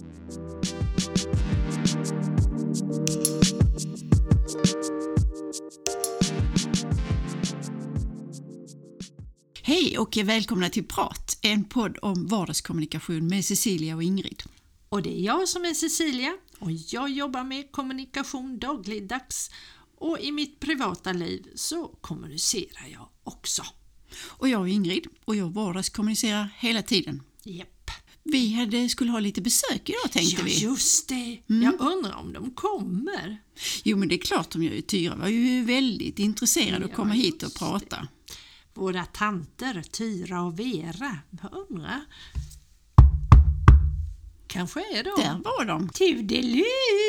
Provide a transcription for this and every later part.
Hej och välkomna till Prat, en podd om vardagskommunikation med Cecilia och Ingrid. Och det är jag som är Cecilia och jag jobbar med kommunikation dagligdags och i mitt privata liv så kommunicerar jag också. Och jag är Ingrid och jag vardagskommunicerar hela tiden. Japp. Vi skulle ha lite besök idag tänkte vi. Ja just det, jag undrar om de kommer. Jo men det är klart de gör ju. Tyra var ju väldigt intresserad att komma hit och prata. Det. Våra tanter Tyra och Vera, jag undrar. Kanske är de. Där var de. Tudelu!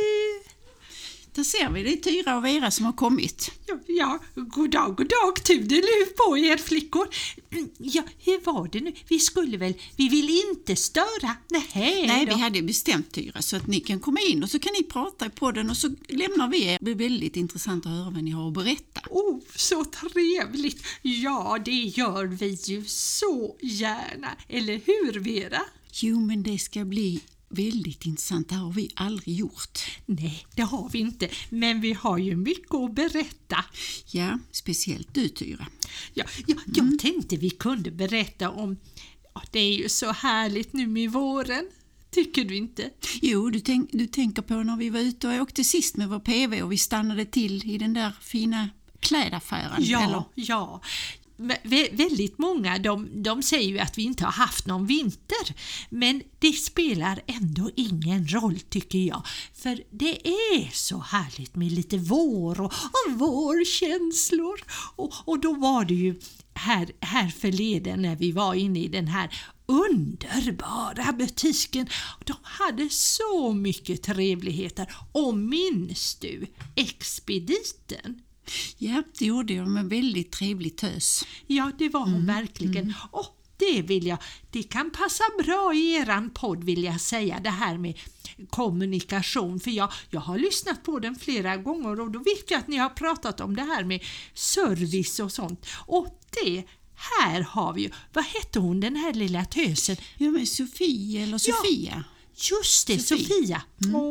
Där ser vi, det är Tyra och Vera som har kommit. Ja, god dag, tudelu på er flickor. Ja, hur var det nu? Vi vill inte störa. Nej, vi hade bestämt Tyra så att ni kan komma in och så kan ni prata i podden och så lämnar vi er. Det blir väldigt intressant att höra vad ni har att berätta. Så trevligt. Ja, det gör vi ju så gärna. Eller hur, Vera? Jo, men det ska bli väldigt intressant, det har vi aldrig gjort. Nej, det har vi inte, men vi har ju mycket att berätta. Ja, speciellt du Tyra. Jag tänkte vi kunde berätta om, det är ju så härligt nu med våren, tycker du inte? Jo, du tänker på när vi var ute och åkte sist med vår PV och vi stannade till i den där fina klädaffären. Ja. Väldigt många de säger ju att vi inte har haft någon vinter, men det spelar ändå ingen roll tycker jag, för det är så härligt med lite vår och vårkänslor och då var det ju här förleden när vi var inne i den här underbara butiken. De hade så mycket trevligheter och minns du Expediten? Ja, det gjorde jag med väldigt trevlig tös. Ja, det var hon verkligen. Och det kan passa bra i eran podd vill jag säga, det här med kommunikation. För jag har lyssnat på den flera gånger och då vet jag att ni har pratat om det här med service och sånt. Och det här har vi ju, vad hette hon den här lilla tösen? Ja, men Sofia eller Sofia. Just det, Sofia.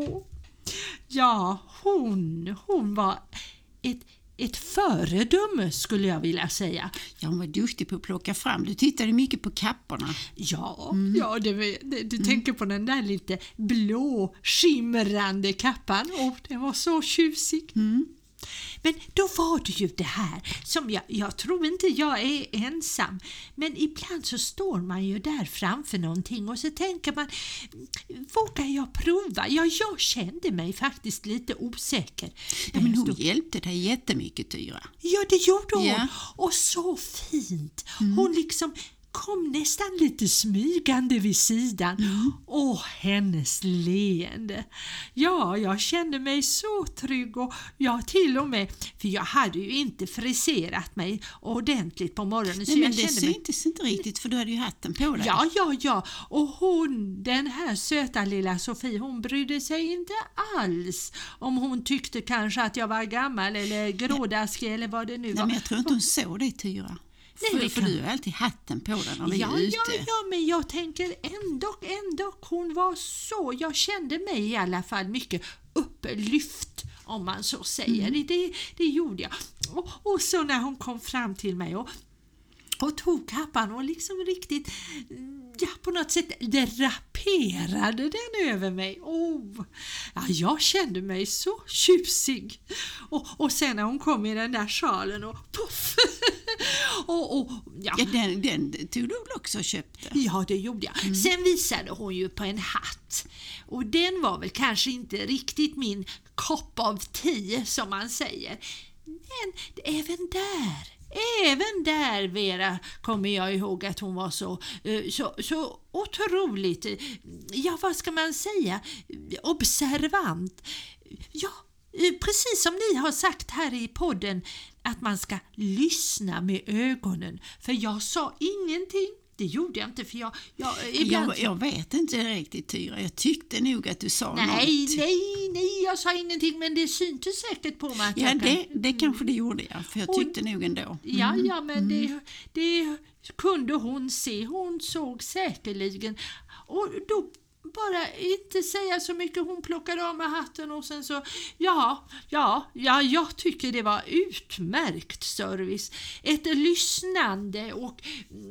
Ja, hon var ett föredöme skulle jag vilja säga. Ja, hon var duktig på att plocka fram. Du tittade mycket på kapporna. Ja, du tänker på den där lite blå skimrande kappan. Den var så tjusig. Men då var det ju det här som jag tror inte jag är ensam, men ibland så står man ju där framför någonting och så tänker man, vågar jag prova? Ja, jag kände mig faktiskt lite osäker. Ja, men hon hjälpte dig jättemycket Tyra. Ja, det gjorde hon. Ja. Och så fint. Hon liksom kom nästan lite smygande vid sidan. Hennes leende. Ja, jag kände mig så trygg och jag till och med, för jag hade ju inte friserat mig ordentligt på morgonen. Nej, så men jag det kände mig syntes inte riktigt för du hade ju hatten på dig. Ja. Och den här söta lilla Sofie, hon brydde sig inte alls om hon tyckte kanske att jag var gammal eller grådaskig eller vad det nu var. Nej, men jag tror inte hon såg det Tyra. För du har alltid hatten på den när vi är ute. Ja, men jag tänker ändå hon var så, jag kände mig i alla fall mycket upplyft om man så säger. Det gjorde jag. Och så när hon kom fram till mig och tog kappan och liksom riktigt, på något sätt draperade den över mig. Jag kände mig så tjusig. Och sen när hon kom i den där sjalen och puff. Den tog du också och köpte. Ja, det gjorde jag. Sen visade hon ju på en hatt. Och den var väl kanske inte riktigt min kopp av te som man säger. Men även där Vera kommer jag ihåg att hon var så otroligt, vad ska man säga, observant. Ja, precis som ni har sagt här i podden att man ska lyssna med ögonen. För jag sa ingenting. Det gjorde jag inte för jag vet inte riktigt Tyra. Jag tyckte nog att du sa något. Nej, jag sa ingenting men det syntes säkert på mig att det kanske det gjorde jag. För jag tyckte nog ändå. Ja, men det kunde hon se. Hon såg säkerligen. Och då bara inte säga så mycket. Hon plockade av med hatten och sen så, jag tycker det var utmärkt service. Ett lyssnande och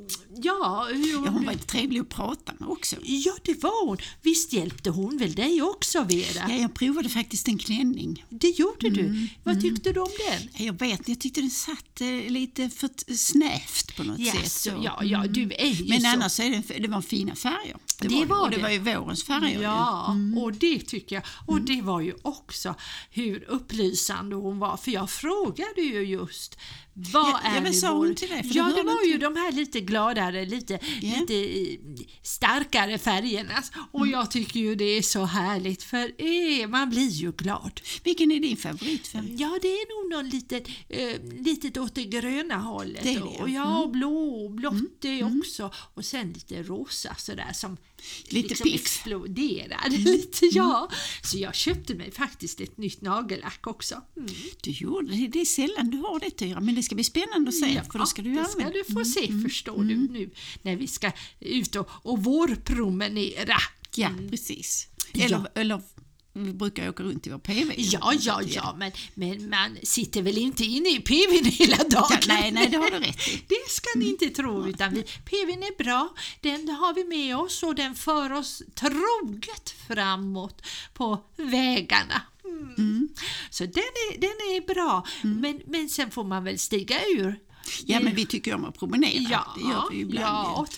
Hon var trevlig att prata med också. Ja, det var hon. Visst hjälpte hon väl dig också, Vera? Ja, jag provade faktiskt en klänning. Det gjorde du. Vad tyckte du om den? Jag tyckte den satt lite för snävt på något sätt. Så. Ja, du är ju men så. annars det var fina färger. Det var ju vårens färger. Ja, och det tycker jag. Och det var ju också hur upplysande hon var. För jag frågade ju just, vad är vad sa hon till det? Ja, det var ju de här lite gladare, lite starkare färgerna. Och jag tycker ju det är så härligt, för man blir ju glad. Vilken är din favoritfärg? Ja, det är nog någon litet åt det gröna hållet. Det är det. Och blått det också. Och sen lite rosa sådär som lite liksom piff. Exploderade lite, ja. Så jag köpte mig faktiskt ett nytt nagellack också. Du gjorde det. Det är sällan du har det, Tyra, men det ska bli spännande att se, för då ska du det ska du få se, förstår du, nu när vi ska ut och vårpromenera. Ja, precis. Eller vi brukar åka runt i vår PV. Ja, men man sitter väl inte inne i PVn hela dagen? Nej, det har du rätt i. Det ska ni inte tro, utan PVn är bra, den har vi med oss och den för oss troget framåt på vägarna. Så den är bra, men sen får man väl stiga ur. Ja, men vi tycker om att promenera. Ja, det gör vi ibland. Ja, och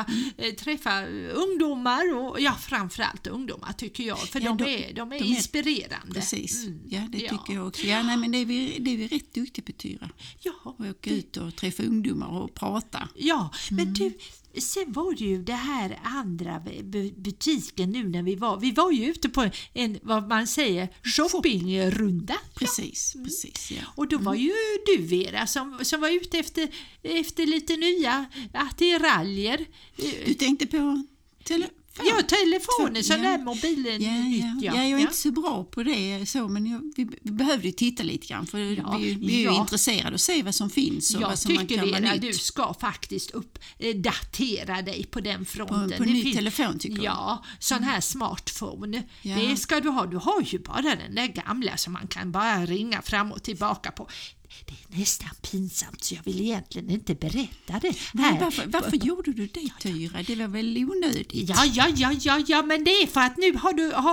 träffa ungdomar och framförallt ungdomar tycker jag, för de är inspirerande. Precis, det tycker jag också. Ja, nej, men det är vi rätt duktiga på, Tyra. Ja. Och åka ut och träffa ungdomar och prata. Ja, men du, sen var det ju det här andra butiken nu när vi var ju ute på en, vad man säger, shoppingrunda. Precis, ja. Och då var ju du, Vera, som var ute efter lite nya attiraljer. Du tänkte på telefonen, sån där mobilen. Jag är inte så bra på det så, men vi behövde ju titta lite grann, för vi är ju intresserade att se vad som finns och vad som man kan vara nytt. Jag tycker, Vera, du ska faktiskt uppdatera dig på den fronten. På ny telefon tycker jag. Ja, sån här smartphone. Ja. Det ska du ha. Du har ju bara den där gamla som man kan bara ringa fram och tillbaka på. Det är nästan pinsamt, så jag vill egentligen inte berätta det här. Varför gjorde du det, Tyra? Det var väl onödigt? Ja, men det är för att nu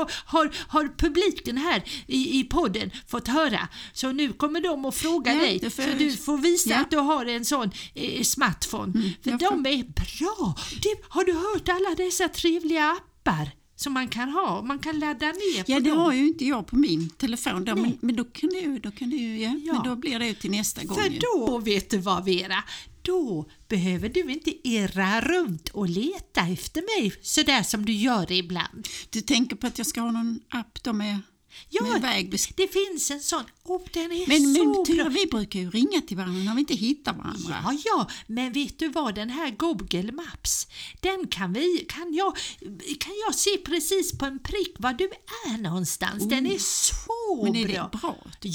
har publiken här i podden fått höra. Så nu kommer de att fråga dig, för du får visa att du har en sån smartphone. För de är bra. Har du hört alla dessa trevliga appar som man kan ha? Man kan ladda ner på det dem. har ju inte jag på min telefon då, men då kan du men då blir det ju till nästa gång. För då, vet du vad, Vera, då behöver du inte irra runt och leta efter mig så där som du gör ibland. Du tänker på att jag ska ha någon app då med det finns en sån. Den är men så Tyra, bra. vi brukar ju ringa till varandra när vi inte hittar varandra. Ja, men vet du vad, den här Google Maps, den kan jag se precis på en prick var du är någonstans. Den är så men bra. Men är det bra?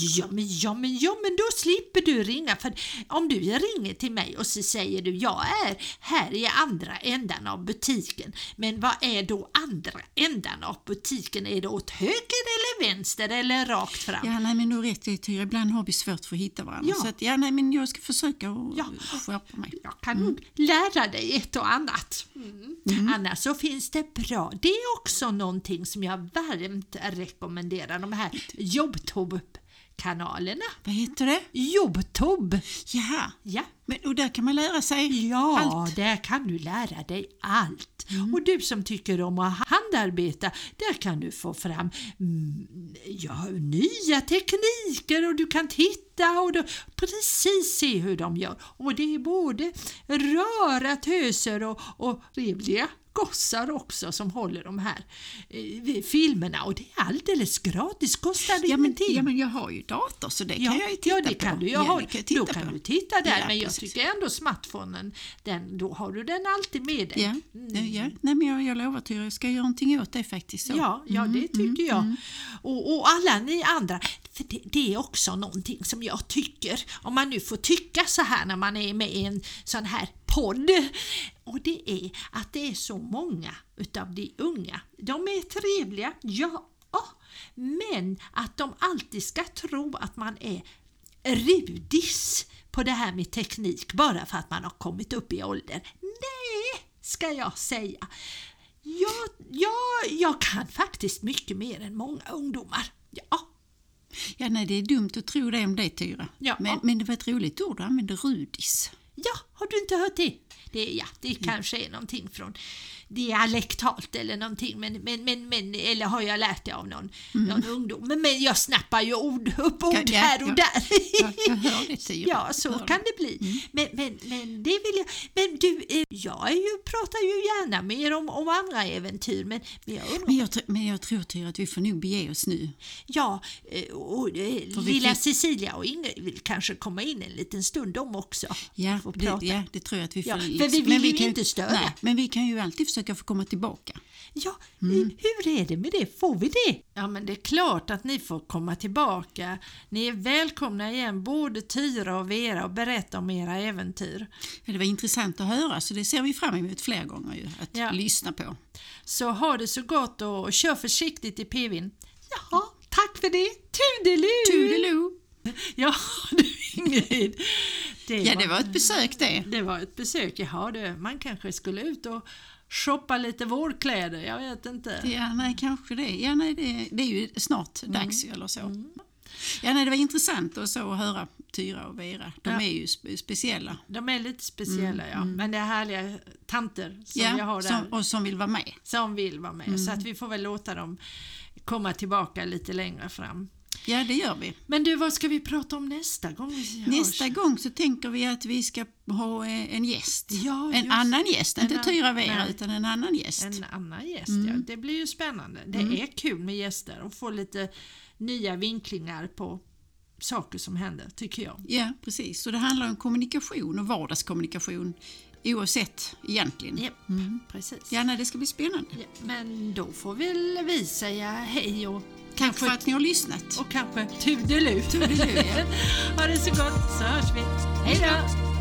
Ja, men då slipper du ringa, för om du ringer till mig och så säger du, jag är här i andra ändan av butiken, men vad är då andra ändan av butiken? Är det åt höger eller vänster eller rakt fram? Ja, nej, men då rätt, Tyra, ibland har vi svårt för att hitta varandra. Så att, men jag ska försöka skärpa mig. Jag kan nog lära dig ett och annat. Annars så finns det bra. Det är också någonting som jag varmt rekommenderar. De här Jobbtob-kanalerna. Vad heter det? Jobbtob. Ja. Men, och där kan man lära sig allt. Där kan du lära dig allt. Och du som tycker om att handarbeta, där kan du få fram nya tekniker, och du kan titta och precis se hur de gör. Och det är både röra töser och trevliga gossar också som håller de här filmerna, och det är alldeles gratis, kostar ingenting. Ja, men jag har ju dator, så det kan jag ju titta på. Ja, det kan du. Då kan du titta där, men jag tycker ändå smartphonen, då har du den alltid med dig. Nej, men jag lovar, Tyra, jag ska göra någonting åt det faktiskt. Så. Ja, det tycker jag. Och alla ni andra, för det är också någonting som jag tycker, om man nu får tycka så här när man är med i en sån här podd. Och det är att det är så många utav de unga. De är trevliga, ja. Men att de alltid ska tro att man är rudis på det här med teknik bara för att man har kommit upp i åldern. Nej, ska jag säga. Jag kan faktiskt mycket mer än många ungdomar. Ja, nej, det är dumt att tro det om det, Tyra. Ja. Men det var ett roligt ord, du använder rudis. Ja, har du inte hört det? Det kanske är någonting från dialektalt eller någonting, men eller har jag lärt det av någon ungdom. Men jag snappar ju ord här och där. Jag hör det, Tyra. Ja, så kan det bli. Men det vill jag. Men du, pratar ju gärna mer om andra äventyr, men jag tror, Tyra, att vi får nog bege oss nu. Ja, och lilla Cecilia och Ingrid vill kanske komma in en liten stund de också. Ja, det tror jag att vi får. För vi vill ju inte störa. Nej, men vi kan ju alltid försöka få komma tillbaka. Ja, hur är det med det? Får vi det? Ja, men det är klart att ni får komma tillbaka. Ni är välkomna igen, både Tyra och Vera, och berätta om era äventyr. Ja, det var intressant att höra, så det ser vi fram emot fler gånger ju, att lyssna på. Så ha det så gott och kör försiktigt i PV:n. Jaha, tack för det. Tudeloo! Tudeloo! Ja, du Ingrid. Det var ett besök det. Det var ett besök, man kanske skulle ut och shoppa lite vårkläder, jag vet inte. Ja, nej, kanske det. Ja, nej, det är ju snart dags eller så. Ja, nej, det var intressant att höra Tyra och Vera. De är ju speciella. De är lite speciella, men det är härliga tanter som vi har där. Och som vill vara med. Som vill vara med, så att vi får väl låta dem komma tillbaka lite längre fram. Ja, det gör vi. Men du, vad ska vi prata om nästa gång? Nästa gång så tänker vi att vi ska ha en gäst. Ja, en annan gäst, inte Tyra Vera, utan en annan gäst. En annan gäst, ja. Det blir ju spännande. Det är kul med gäster och få lite nya vinklingar på saker som händer, tycker jag. Ja, precis. Så det handlar om kommunikation och vardagskommunikation oavsett egentligen. Ja, precis. Ja, nej, det ska bli spännande. Ja, men då får väl vi säga hej och tack för att ni har lyssnat. Och kanske tudeloo. Ja. Ha det så gott, så hörs vi. Hej då!